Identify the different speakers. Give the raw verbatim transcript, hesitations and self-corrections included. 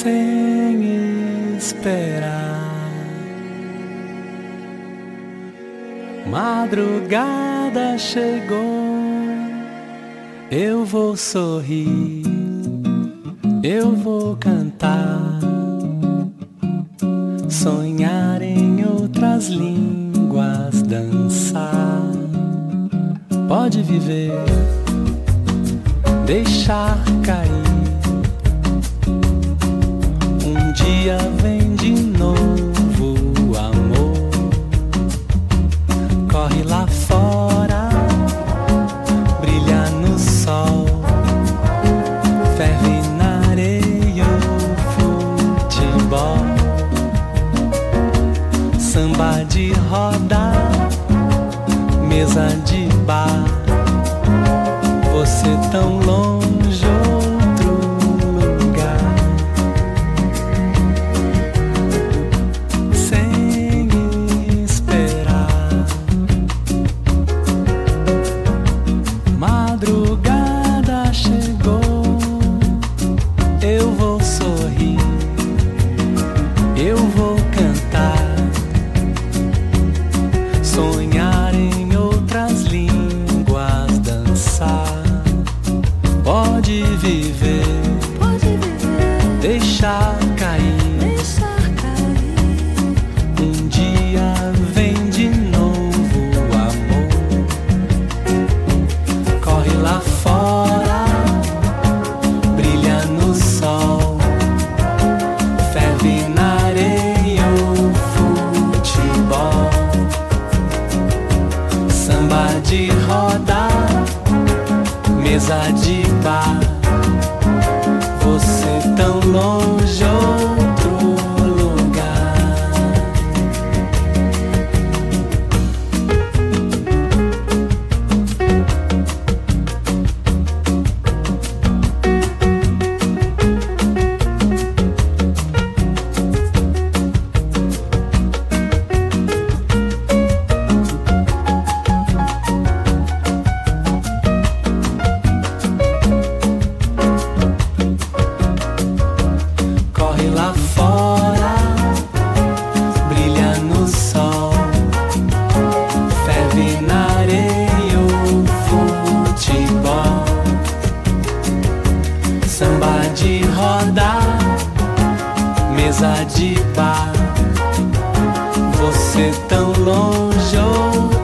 Speaker 1: sem esperar. Madrugada chegou, eu vou sorrir, eu vou cantar, sonhar em outras línguas, dançar. Pode viver, deixar cair. Um dia vem de novo o amor. Corre lá fora, brilha no sol, ferve na areia o futebol. Samba de roda, mesa de bar. Você tão longe, outro lugar, sem esperar. Madrugada chegou, eu vou sorrir, eu vou cantar, sonhar em outras línguas, dançar. Pode viver,
Speaker 2: Pode viver,
Speaker 1: deixar cair.
Speaker 2: deixar cair.
Speaker 1: Um dia vem de novo o amor. Corre lá fora, brilha no sol, ferve na areia o futebol. Samba de roda, mesa de bar. Você tão longe, outro lugar. Corre lá fora, brilha no sol, ferve na areia o futebol. Samba de roda, mesa de bar. Você tão longe,